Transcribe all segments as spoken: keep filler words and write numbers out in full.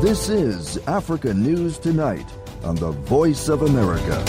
This is Africa News Tonight on the Voice of America.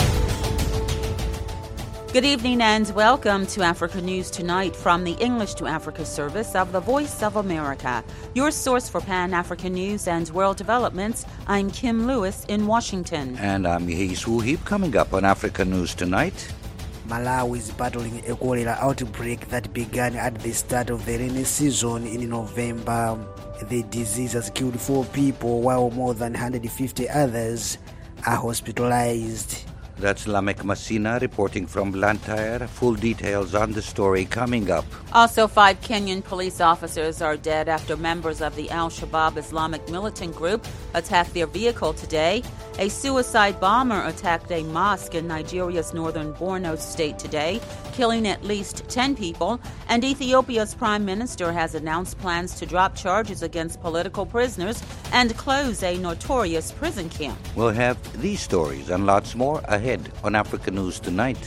Good evening and welcome to Africa News Tonight from the English to Africa service of the Voice of America. Your source for Pan-African news and world developments. I'm Kim Lewis in Washington. And I'm Yehis Wuhib. Coming up on Africa News Tonight. Malawi is battling a cholera outbreak that began at the start of the rainy season in November. The disease has killed four people, while more than one hundred fifty others are hospitalized. That's Lamek Masina reporting from Blantyre. Full details on the story coming up. Also, five Kenyan police officers are dead after members of the Al-Shabaab Islamic militant group attacked their vehicle today. A suicide bomber attacked a mosque in Nigeria's northern Borno state today, killing at least ten people. And Ethiopia's prime minister has announced plans to drop charges against political prisoners and close a notorious prison camp. We'll have these stories and lots more ahead on Africa News Tonight.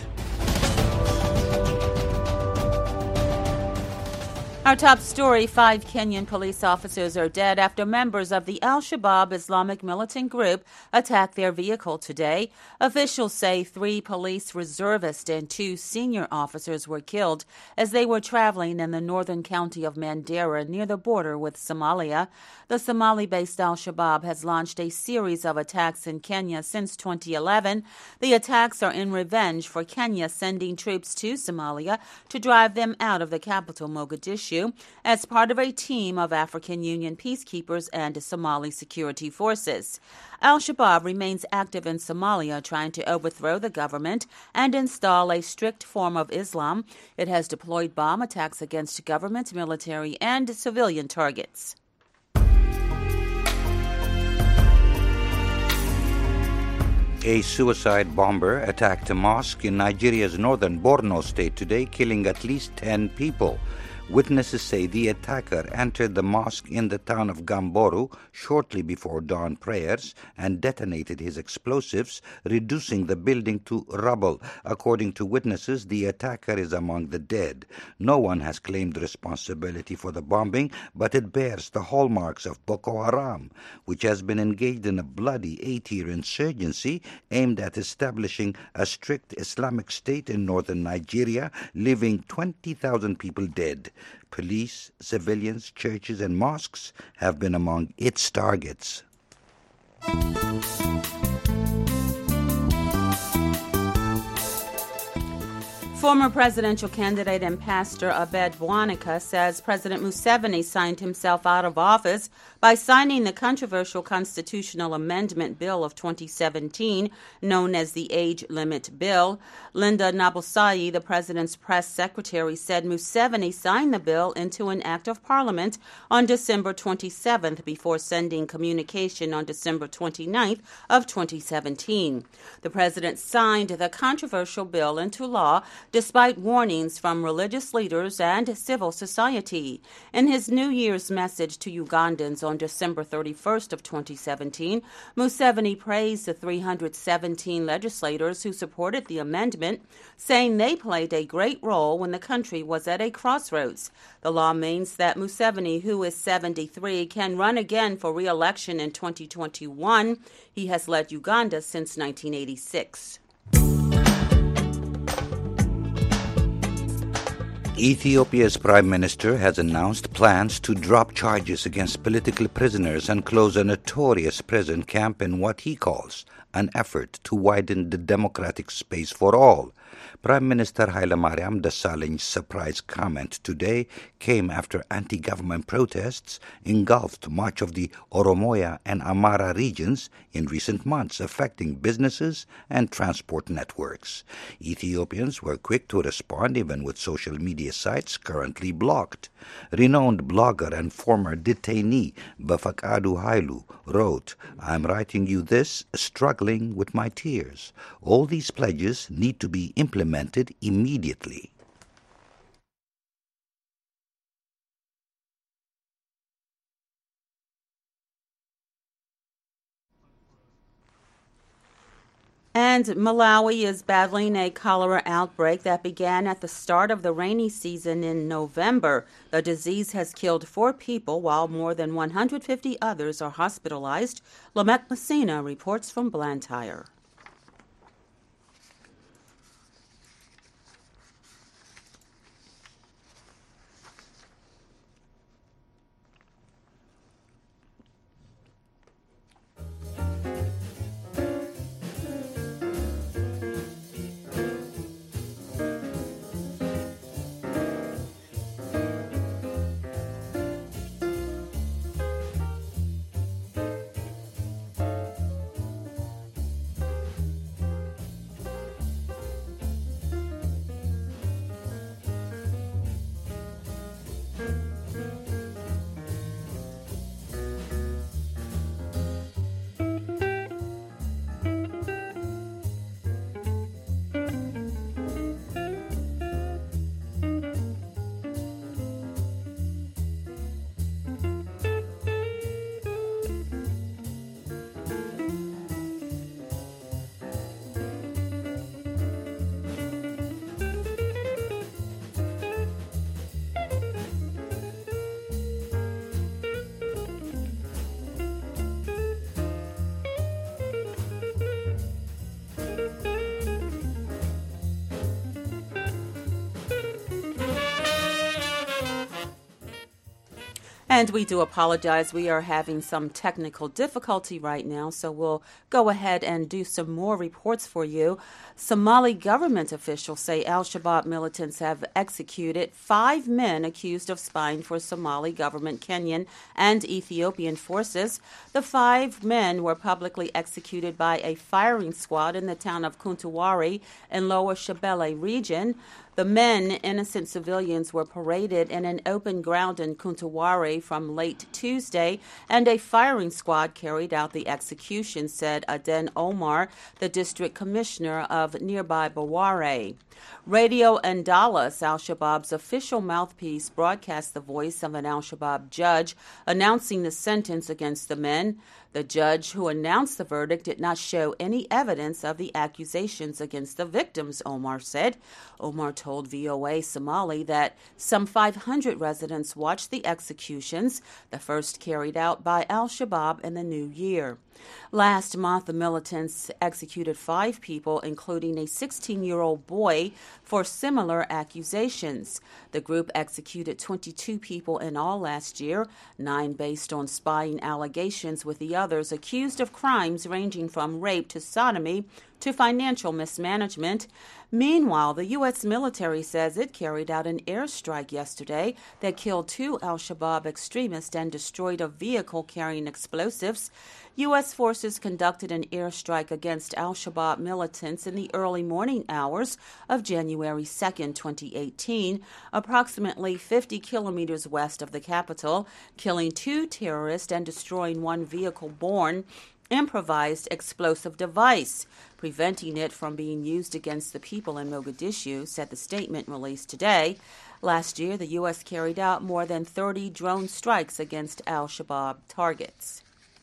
Our top story, five Kenyan police officers are dead after members of the Al-Shabaab Islamic militant group attacked their vehicle today. Officials say three police reservists and two senior officers were killed as they were traveling in the northern county of Mandera near the border with Somalia. The Somali-based Al-Shabaab has launched a series of attacks in Kenya since twenty eleven. The attacks are in revenge for Kenya sending troops to Somalia to drive them out of the capital, Mogadishu, as part of a team of African Union peacekeepers and Somali security forces. Al-Shabaab remains active in Somalia, trying to overthrow the government and install a strict form of Islam. It has deployed bomb attacks against government, military, and civilian targets. A suicide bomber attacked a mosque in Nigeria's northern Borno state today, killing at least ten people. Witnesses say the attacker entered the mosque in the town of Gamboru shortly before dawn prayers and detonated his explosives, reducing the building to rubble. According to witnesses, the attacker is among the dead. No one has claimed responsibility for the bombing, but it bears the hallmarks of Boko Haram, which has been engaged in a bloody eight-year insurgency aimed at establishing a strict Islamic state in northern Nigeria, leaving twenty thousand people dead. Police, civilians, churches, and mosques have been among its targets. Former presidential candidate and pastor Abed Bwanika says President Museveni signed himself out of office by signing the controversial constitutional amendment bill of twenty seventeen, known as the Age Limit Bill. Linda Nabusai, the president's press secretary, said Museveni signed the bill into an act of parliament on December twenty-seventh before sending communication on December twenty-ninth of twenty seventeen. The president signed the controversial bill into law despite warnings from religious leaders and civil society. In his New Year's message to Ugandans on December thirty-first of twenty seventeen, Museveni praised the three hundred seventeen legislators who supported the amendment, saying they played a great role when the country was at a crossroads. The law means that Museveni, who is seventy-three, can run again for re-election in twenty twenty-one. He has led Uganda since nineteen eighty-six. Ethiopia's prime minister has announced plans to drop charges against political prisoners and close a notorious prison camp in what he calls an effort to widen the democratic space for all. Prime Minister Hailemariam Desalegne's surprise comment today came after anti-government protests engulfed much of the Oromoya and Amara regions in recent months, affecting businesses and transport networks. Ethiopians were quick to respond, even with social media sites currently blocked. Renowned blogger and former detainee Bafakadu Hailu wrote, "I'm writing you this, struggling with my tears. All these pledges need to be implemented immediately." And Malawi is battling a cholera outbreak that began at the start of the rainy season in November. The disease has killed four people, while more than one hundred fifty others are hospitalized. Lamek Messina reports from Blantyre. And we do apologize. We are having some technical difficulty right now, so we'll go ahead and do some more reports for you. Somali government officials say al-Shabaab militants have executed five men accused of spying for Somali government, Kenyan, and Ethiopian forces. The five men were publicly executed by a firing squad in the town of Kuntawari in Lower Shabelle region. The men, innocent civilians, were paraded in an open ground in Kuntawari from late Tuesday, and a firing squad carried out the execution, said Aden Omar, the district commissioner of nearby Baware. Radio Andalas, al-Shabaab's official mouthpiece, broadcast the voice of an al-Shabaab judge announcing the sentence against the men. The judge who announced the verdict did not show any evidence of the accusations against the victims, Omar said. Omar told V O A Somali that some five hundred residents watched the executions, the first carried out by al-Shabaab in the new year. Last month, the militants executed five people, including a sixteen-year-old boy, for similar accusations. The group executed twenty-two people in all last year, nine based on spying allegations, with the others accused of crimes ranging from rape to sodomy to financial mismanagement. Meanwhile, the U S military says it carried out an airstrike yesterday that killed two al-Shabaab extremists and destroyed a vehicle carrying explosives. U S forces conducted an airstrike against al-Shabaab militants in the early morning hours of January second, twenty eighteen, approximately fifty kilometers west of the capital, killing two terrorists and destroying one vehicle-borne improvised explosive device, preventing it from being used against the people in Mogadishu, said the statement released today. Last year, the U S carried out more than thirty drone strikes against al-Shabaab targets.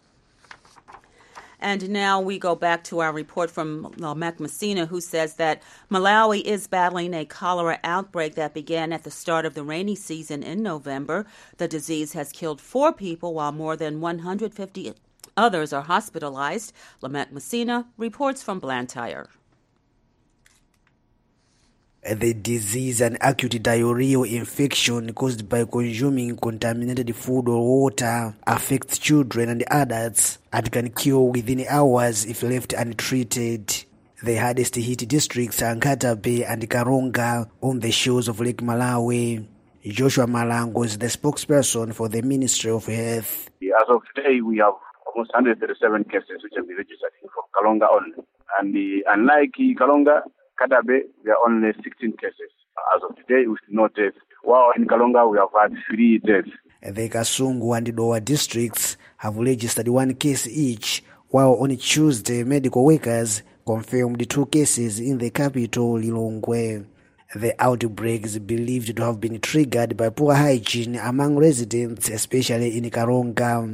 And now we go back to our report from Lamek Messina, who says that Malawi is battling a cholera outbreak that began at the start of the rainy season in November. The disease has killed four people, while more than one hundred fifty others are hospitalized. Lamek Messina reports from Blantyre. The disease, an acute diarrheal infection caused by consuming contaminated food or water, affects children and adults and can kill within hours if left untreated. The hardest hit districts are Nkatabe and Karonga on the shores of Lake Malawi. Joshua Malango is the spokesperson for the Ministry of Health. As of today, we have almost one hundred thirty-seven cases which have been registered from Kalonga only. And the, unlike Kalonga, Katabe, there are only sixteen cases. As of today, we should not deaths. While in Kalonga, we have had three deaths. The Kasungu and Dowa districts have registered one case each, while on Tuesday, medical workers confirmed two cases in the capital, Lilongwe. The outbreak is believed to have been triggered by poor hygiene among residents, especially in Karonga.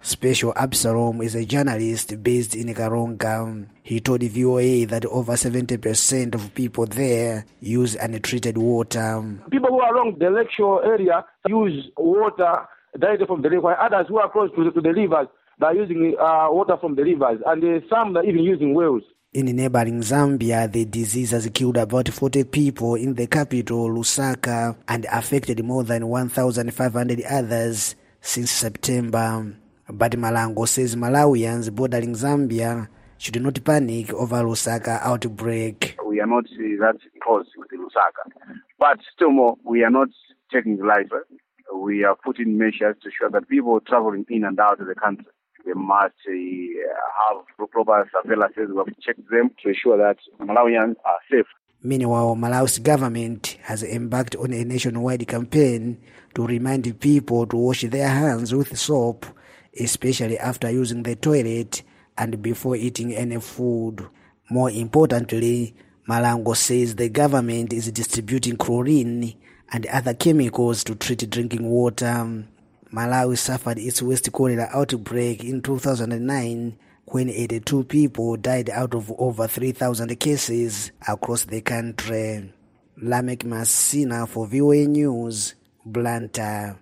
Special Absalom is a journalist based in Karonga. He told V O A that over seventy percent of people there use untreated water. People who are along the lakeshore area use water directly from the river, while others who are close to the, to the rivers, they are using uh, water from the rivers, and uh, some are even using wells. In neighboring Zambia, the disease has killed about forty people in the capital, Lusaka, and affected more than one thousand five hundred others since September. But Malango says Malawians bordering Zambia should not panic over Lusaka outbreak. We are not uh, that close with the Lusaka. But still more, we are not taking life. We are putting measures to ensure that people traveling in and out of the country, they must uh, have proper surveillance. We have checked them to ensure that Malawians are safe. Meanwhile, Malawi's government has embarked on a nationwide campaign to remind people to wash their hands with soap, especially after using the toilet and before eating any food. More importantly, Malango says the government is distributing chlorine and other chemicals to treat drinking water. Malawi suffered its West cholera outbreak in two thousand nine when eighty-two people died out of over three thousand cases across the country. Lamek Masina for V O A News, Blantyre.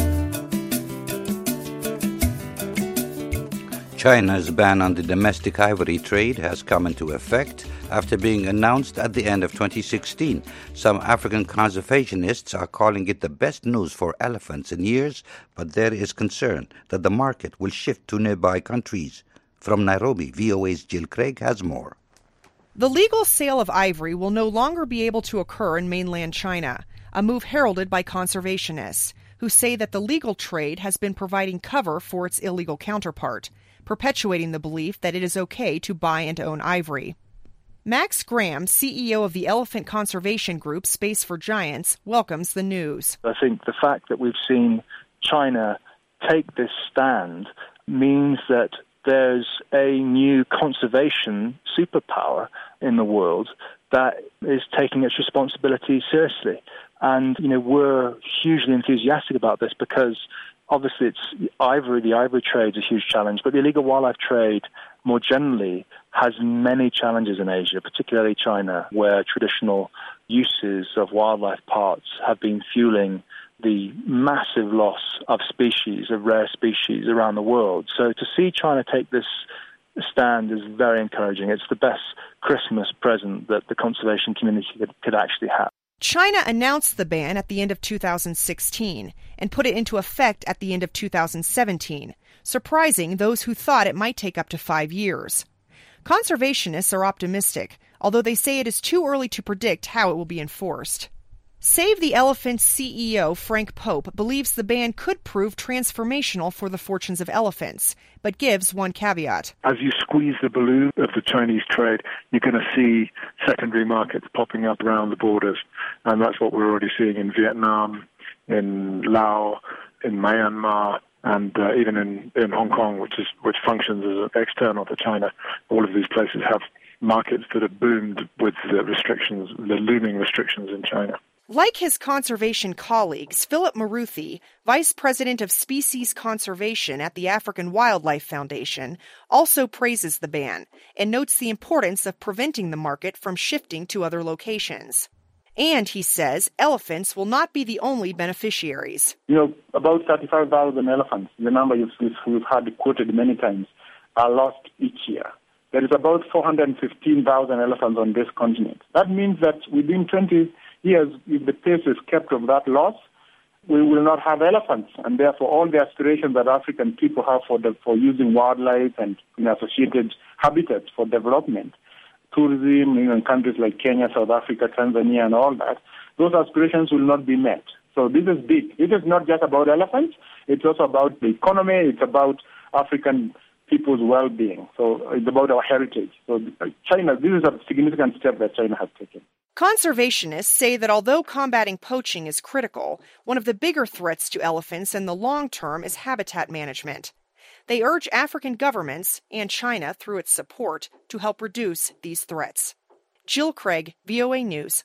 China's ban on the domestic ivory trade has come into effect after being announced at the end of twenty sixteen. Some African conservationists are calling it the best news for elephants in years, but there is concern that the market will shift to nearby countries. From Nairobi, V O A's Jill Craig has more. The legal sale of ivory will no longer be able to occur in mainland China, a move heralded by conservationists, who say that the legal trade has been providing cover for its illegal counterpart, perpetuating the belief that it is okay to buy and own ivory. Max Graham, C E O of the elephant conservation group Space for Giants, welcomes the news. I think the fact that we've seen China take this stand means that there's a new conservation superpower in the world that is taking its responsibility seriously. And, you know, we're hugely enthusiastic about this because obviously it's ivory, the ivory trade is a huge challenge, but the illegal wildlife trade more generally has many challenges in Asia, particularly China, where traditional uses of wildlife parts have been fueling the massive loss of species, of rare species around the world. So to see China take this stand is very encouraging. It's the best Christmas present that the conservation community could, could actually have. China announced the ban at the end of two thousand sixteen and put it into effect at the end of two thousand seventeen, surprising those who thought it might take up to five years. Conservationists are optimistic, although they say it is too early to predict how it will be enforced. Save the Elephant's C E O, Frank Pope, believes the ban could prove transformational for the fortunes of elephants, but gives one caveat. As you squeeze the balloon of the Chinese trade, you're going to see secondary markets popping up around the borders. And that's what we're already seeing in Vietnam, in Laos, in Myanmar, and uh, even in, in Hong Kong, which is which functions as external to China. All of these places have markets that have boomed with the restrictions, the looming restrictions in China. Like his conservation colleagues, Philip Maruthi, Vice President of Species Conservation at the African Wildlife Foundation, also praises the ban and notes the importance of preventing the market from shifting to other locations. And, he says, elephants will not be the only beneficiaries. You know, about thirty-five thousand elephants, the number you've, you've had quoted many times, are lost each year. There is about four hundred fifteen thousand elephants on this continent. That means that within twenty years, if the pace is kept of that loss, we will not have elephants. And therefore, all the aspirations that African people have for the, for using wildlife and you know, associated habitats for development, tourism, you know, in countries like Kenya, South Africa, Tanzania, and all that, those aspirations will not be met. So this is big. It is not just about elephants. It's also about the economy. It's about African people's well-being. So it's about our heritage. So China, this is a significant step that China has taken. Conservationists say that although combating poaching is critical, one of the bigger threats to elephants in the long term is habitat management. They urge African governments, and China through its support, to help reduce these threats. Jill Craig, V O A News,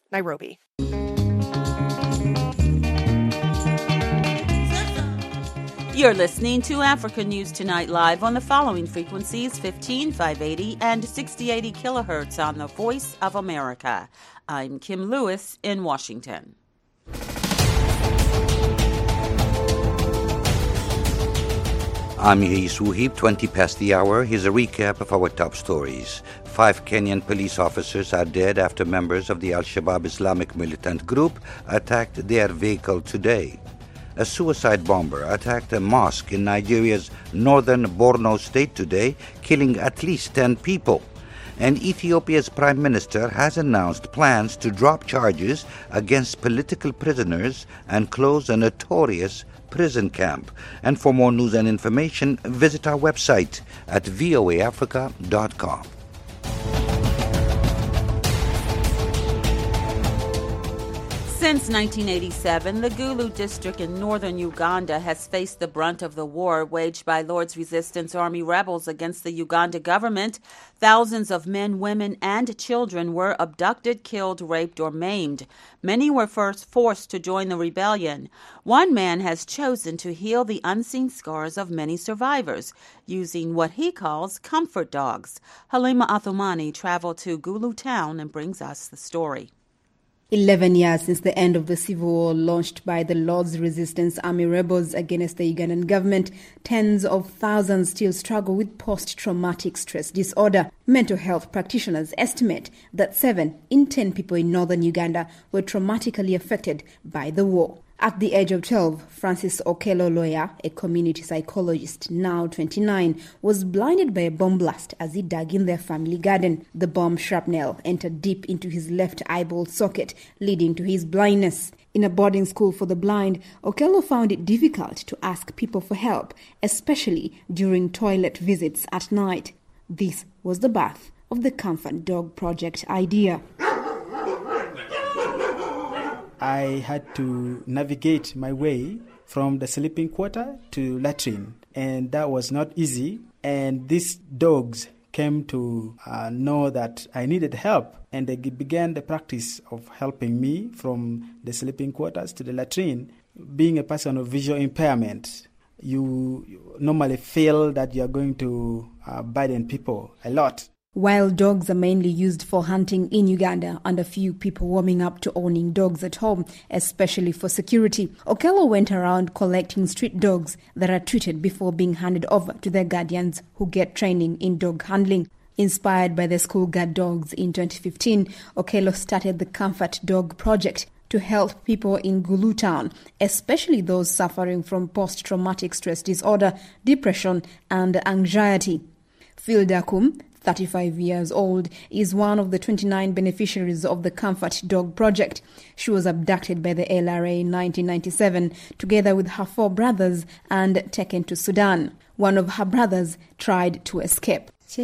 You're listening to Africa News Tonight live on the following frequencies: fifteen, five eighty, and sixty eighty kilohertz on the Voice of America. I'm Kim Lewis in Washington. I'm Yehis Wuhib, twenty past the hour. Here's a recap of our top stories. Five Kenyan police officers are dead after members of the Al-Shabaab Islamic militant group attacked their vehicle today. A suicide bomber attacked a mosque in Nigeria's northern Borno state today, killing at least ten people. And Ethiopia's prime minister has announced plans to drop charges against political prisoners and close a notorious prison camp. And for more news and information, visit our website at voa africa dot com. Since nineteen eighty-seven, the Gulu district in northern Uganda has faced the brunt of the war waged by Lord's Resistance Army rebels against the Uganda government. Thousands of men, women, and children were abducted, killed, raped, or maimed. Many were first forced to join the rebellion. One man has chosen to heal the unseen scars of many survivors using what he calls comfort dogs. Halima Athumani traveled to Gulu town and brings us the story. Eleven years since the end of the civil war launched by the Lord's Resistance Army rebels against the Ugandan government, tens of thousands still struggle with post-traumatic stress disorder. Mental health practitioners estimate that seven in ten people in northern Uganda were traumatically affected by the war. At the age of twelve, Francis Okello Loya, a community psychologist, now twenty-nine, was blinded by a bomb blast as he dug in their family garden. The bomb shrapnel entered deep into his left eyeball socket, leading to his blindness. In a boarding school for the blind, Okello found it difficult to ask people for help, especially during toilet visits at night. This was the birth of the Comfort Dog Project idea. I had to navigate my way from the sleeping quarter to latrine, and that was not easy. And these dogs came to uh, know that I needed help, and they began the practice of helping me from the sleeping quarters to the latrine. Being a person of visual impairment, you normally feel that you are going to uh, burden people a lot. While dogs are mainly used for hunting in Uganda, and a few people warming up to owning dogs at home, especially for security, Okello went around collecting street dogs that are treated before being handed over to their guardians who get training in dog handling. Inspired by the school guard dogs in twenty fifteen, Okello started the Comfort Dog Project to help people in Gulu town, especially those suffering from post-traumatic stress disorder, depression, and anxiety. Phil Dakum, thirty-five years old, is one of the twenty-nine beneficiaries of the Comfort Dog Project. She was abducted by the L R A in nineteen ninety-seven, together with her four brothers, and taken to Sudan. One of her brothers tried to escape. She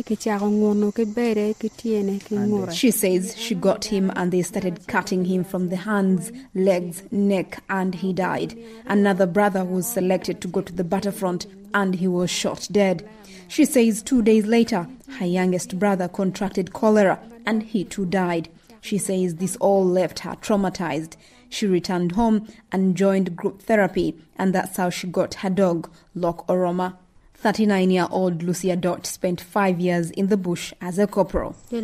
says she got him and they started cutting him from the hands, legs, neck, and he died. Another brother was selected to go to the battlefront and he was shot dead. She says two days later, her youngest brother contracted cholera and he too died. She says this all left her traumatized. She returned home and joined group therapy, and that's how she got her dog, Lok Oroma. thirty-nine-year-old Lucia Dot spent five years in the bush as a corporal. I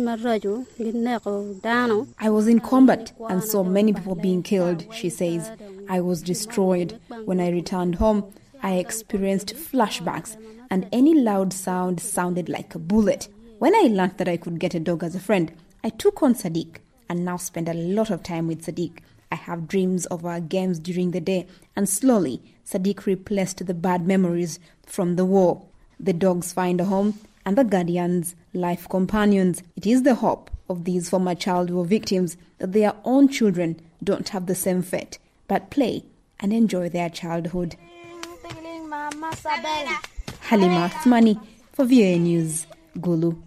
was in combat and saw many people being killed, she says. I was destroyed. When I returned home, I experienced flashbacks, and any loud sound sounded like a bullet. When I learned that I could get a dog as a friend, I took on Sadiq and now spend a lot of time with Sadiq. I have dreams of our games during the day, and slowly Sadiq replaced the bad memories from the war. The dogs find a home, and the guardians, life companions. It is the hope of these former child war victims that their own children don't have the same fate, but play and enjoy their childhood. Halima Athumani for V O A News, Gulu.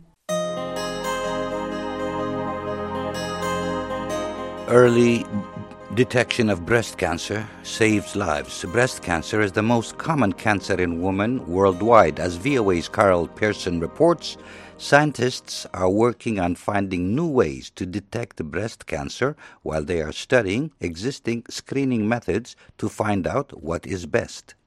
Early detection of breast cancer saves lives. Breast cancer is the most common cancer in women worldwide. As V O A's Carol Pearson reports, scientists are working on finding new ways to detect breast cancer while they are studying existing screening methods to find out what is best.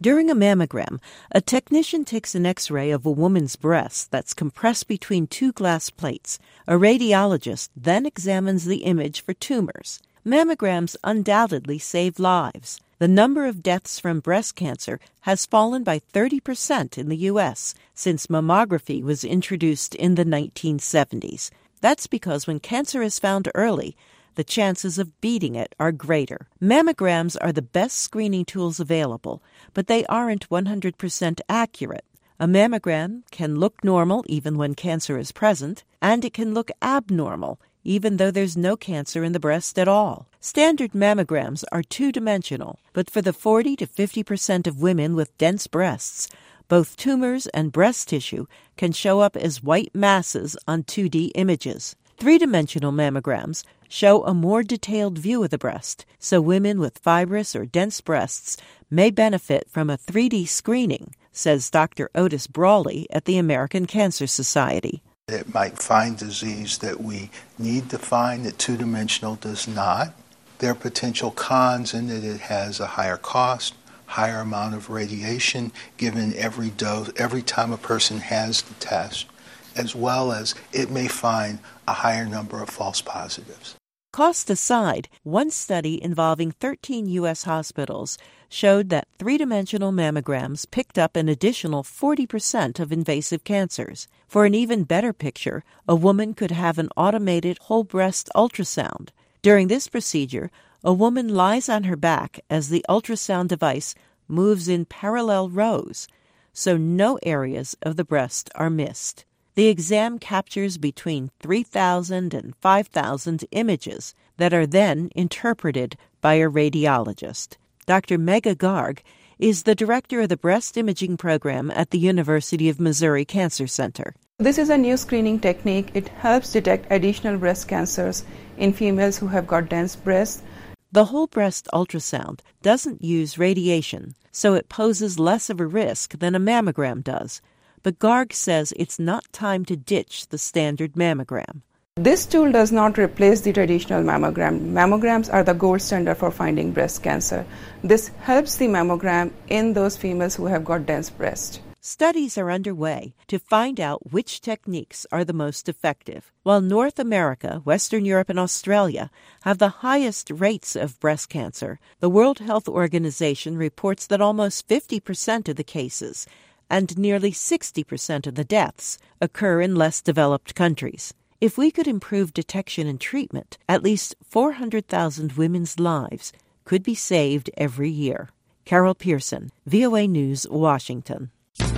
During a mammogram, a technician takes an X-ray of a woman's breast that's compressed between two glass plates. A radiologist then examines the image for tumors. Mammograms undoubtedly save lives. The number of deaths from breast cancer has fallen by thirty percent in the U S since mammography was introduced in the nineteen seventies. That's because when cancer is found early, the chances of beating it are greater. Mammograms are the best screening tools available, but they aren't one hundred percent accurate. A mammogram can look normal even when cancer is present, and it can look abnormal even though there's no cancer in the breast at all. Standard mammograms are two-dimensional, but for the forty to fifty percent of women with dense breasts, both tumors and breast tissue can show up as white masses on two D images. Three-dimensional mammograms show a more detailed view of the breast, so women with fibrous or dense breasts may benefit from a three D screening, says Doctor Otis Brawley at the American Cancer Society. It might find disease that we need to find that two-dimensional does not. There are potential cons in that it has a higher cost, higher amount of radiation given every dose, every time a person has the test, as well as it may find a higher number of false positives. Cost aside, one study involving thirteen U S hospitals showed that three-dimensional mammograms picked up an additional forty percent of invasive cancers. For an even better picture, a woman could have an automated whole-breast ultrasound. During this procedure, a woman lies on her back as the ultrasound device moves in parallel rows, so no areas of the breast are missed. The exam captures between three thousand and five thousand images that are then interpreted by a radiologist. Doctor Megha Garg is the director of the breast imaging program at the University of Missouri Cancer Center. This is a new screening technique. It helps detect additional breast cancers in females who have got dense breasts. The whole breast ultrasound doesn't use radiation, so it poses less of a risk than a mammogram does. But Garg says it's not time to ditch the standard mammogram. This tool does not replace the traditional mammogram. Mammograms are the gold standard for finding breast cancer. This helps the mammogram in those females who have got dense breast. Studies are underway to find out which techniques are the most effective. While North America, Western Europe, and Australia have the highest rates of breast cancer, the World Health Organization reports that almost fifty percent of the cases and nearly sixty percent of the deaths occur in less developed countries. If we could improve detection and treatment, at least four hundred thousand women's lives could be saved every year. Carol Pearson, V O A News, Washington.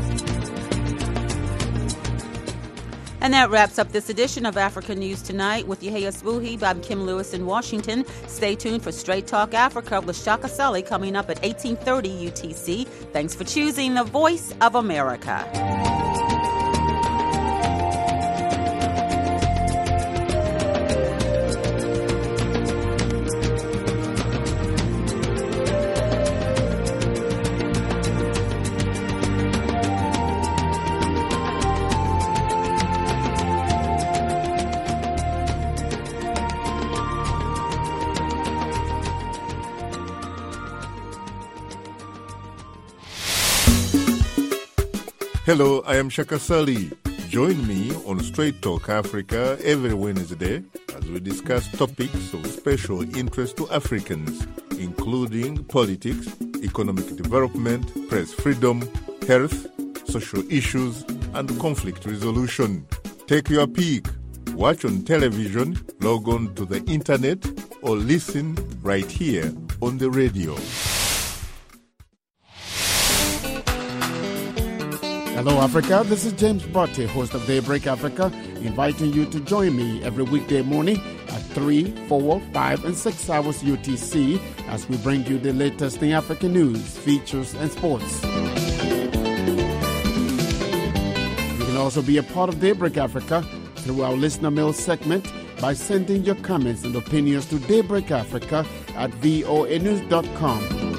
And that wraps up this edition of Africa News Tonight. With Yahya Sbuhi, I'm Kim Lewis in Washington. Stay tuned for Straight Talk Africa with Shaka Sully coming up at eighteen thirty U T C. Thanks for choosing the Voice of America. Hello, I am Shaka Sully. Join me on Straight Talk Africa every Wednesday as we discuss topics of special interest to Africans, including politics, economic development, press freedom, health, social issues, and conflict resolution. Take your pick. Watch on television, log on to the internet, or listen right here on the radio. Hello, Africa. This is James Botte, host of Daybreak Africa, inviting you to join me every weekday morning at three, four, five, and six hours U T C as we bring you the latest in African news, features, and sports. You can also be a part of Daybreak Africa through our listener mail segment by sending your comments and opinions to Daybreak Africa at voa news dot com.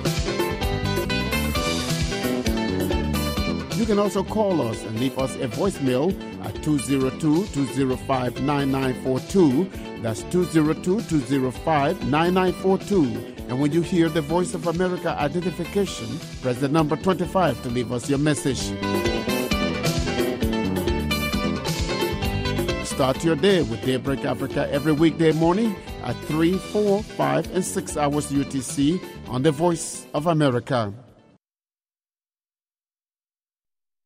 You can also call us and leave us a voicemail at two oh two, two oh five, nine nine four two. That's two oh two, two oh five, nine nine four two. And when you hear the Voice of America identification, press the number twenty-five to leave us your message. Start your day with Daybreak Africa every weekday morning at three, four, five, and six hours U T C on the Voice of America.